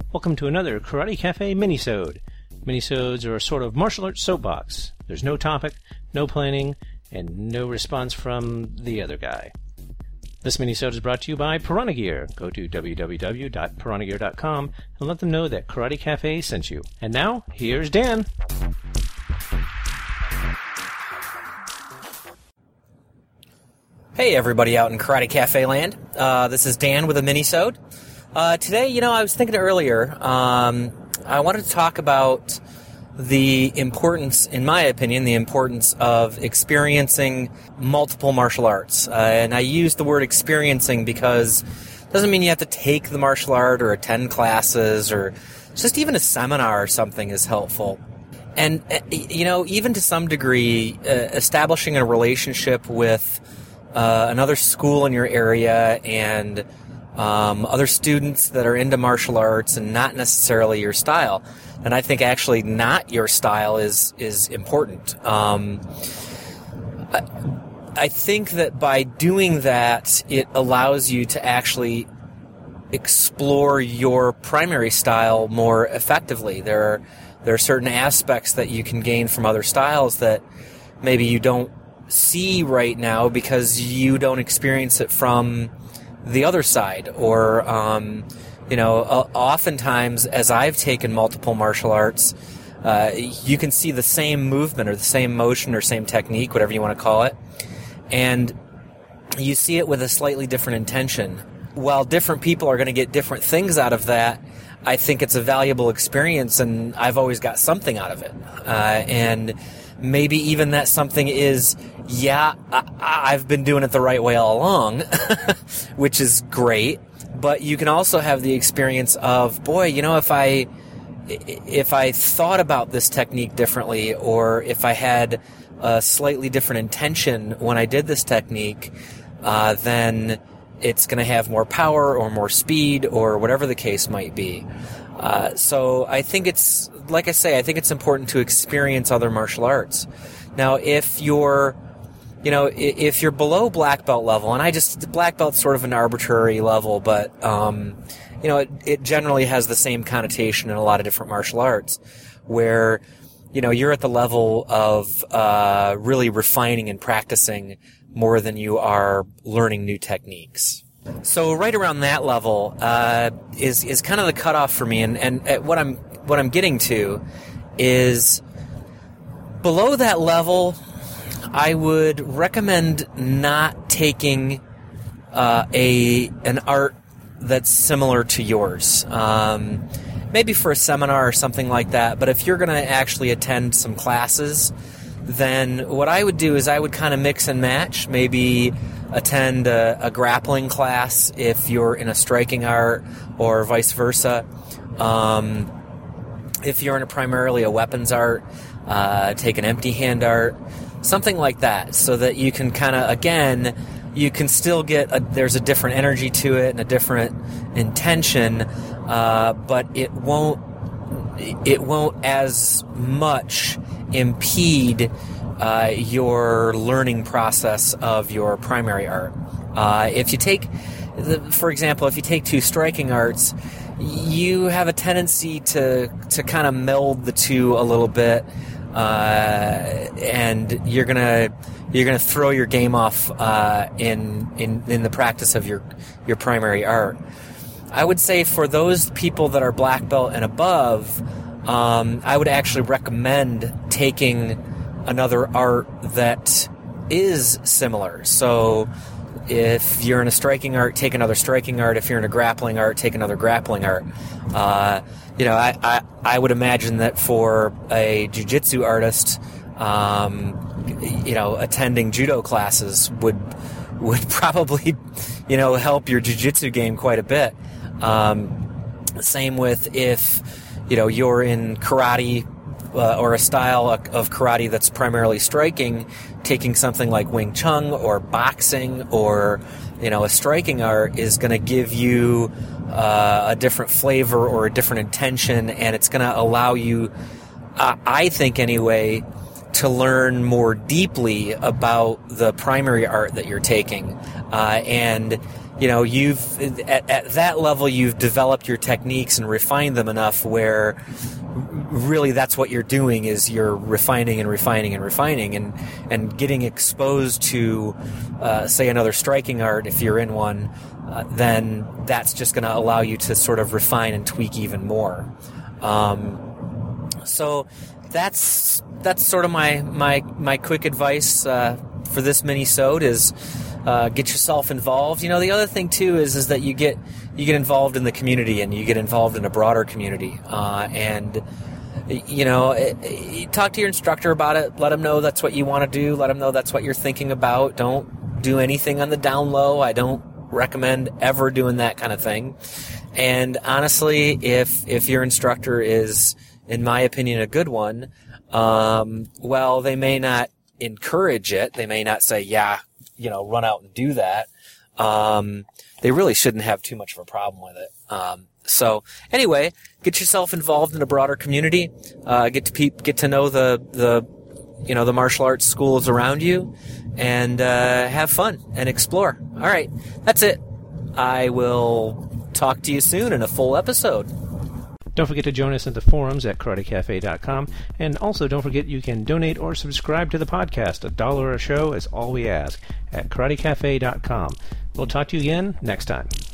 Welcome to another Karate Cafe minisode. Minisodes are a sort of martial arts soapbox. There's no topic, no planning, and no response from the other guy. This minisode is brought to you by Piranha Gear. Go to www.piranhagear.com and let them know that Karate Cafe sent you. And now, here's Dan. Hey everybody out in Karate Cafe land. This is Dan with a minisode. Today, I was thinking earlier, I wanted to talk about the importance, in my opinion, the importance of experiencing multiple martial arts. And I use the word experiencing because it doesn't mean you have to take the martial art or attend classes or just even a seminar or something is helpful. And, even to some degree, establishing a relationship with another school in your area and other students that are into martial arts and not necessarily your style. And I think actually not your style is important. I think that by doing that, it allows you to actually explore your primary style more effectively. There are certain aspects that you can gain from other styles that maybe you don't see right now because you don't experience it from the other side. Or, oftentimes as I've taken multiple martial arts, you can see the same movement or the same motion or same technique, whatever you want to call it, and you see it with a slightly different intention. While different people are going to get different things out of that, I think it's a valuable experience, and I've always got something out of it. And maybe even that something is, I've been doing it the right way all along, which is great. But you can also have the experience of, if I thought about this technique differently, or if I had a slightly different intention when I did this technique, then it's going to have more power or more speed or whatever the case might be. So I think it's, like I say, I think it's important to experience other martial arts. Now, if you're below black belt level, and black belt's sort of an arbitrary level, but, it generally has the same connotation in a lot of different martial arts, where, you're at the level of, really refining and practicing more than you are learning new techniques. So right around that level is kind of the cutoff for me, and what I'm getting to is below that level, I would recommend not taking an art that's similar to yours. Maybe for a seminar or something like that, but if you're going to actually attend some classes, then what I would do is I would kind of mix and match, maybe attend a grappling class if you're in a striking art, or vice versa. If you're in primarily a weapons art, take an empty hand art, something like that, so that you can kind of, again, you can still get there's a different energy to it and a different intention, but it won't as much impede your learning process of your primary art. If you take, for example, if you take two striking arts, you have a tendency to kind of meld the two a little bit, and you're gonna throw your game off in the practice of your primary art. I would say for those people that are black belt and above, I would actually recommend taking another art that is similar. So if you're in a striking art, take another striking art. If you're in a grappling art, take another grappling art. I would imagine that for a jiu-jitsu artist, attending judo classes would probably, help your jiu-jitsu game quite a bit. Same with if, you're in karate, or a style of karate that's primarily striking, taking something like Wing Chun or boxing or, a striking art is going to give you a different flavor or a different intention, and it's going to allow you, I think anyway, to learn more deeply about the primary art that you're taking. And you've at that level you've developed your techniques and refined them enough where really that's what you're doing is you're refining and refining and refining and getting exposed to say another striking art if you're in one, then that's just going to allow you to sort of refine and tweak even more. So that's sort of my quick advice for this mini-sode is get yourself involved. The other thing too is that you get involved in the community and you get involved in a broader community. And talk to your instructor about it. Let them know that's what you want to do. Let them know that's what you're thinking about. Don't do anything on the down low. I don't recommend ever doing that kind of thing. And honestly, if your instructor is, in my opinion, a good one, well, they may not encourage it. They may not say, run out and do that. They really shouldn't have too much of a problem with it. So anyway, get yourself involved in a broader community. Get to know the martial arts schools around you, and have fun and explore. All right, that's it. I will talk to you soon in a full episode. Don't forget to join us at the forums at karatecafe.com, and also don't forget you can donate or subscribe to the podcast. $1 a show is all we ask at karatecafe.com. We'll talk to you again next time.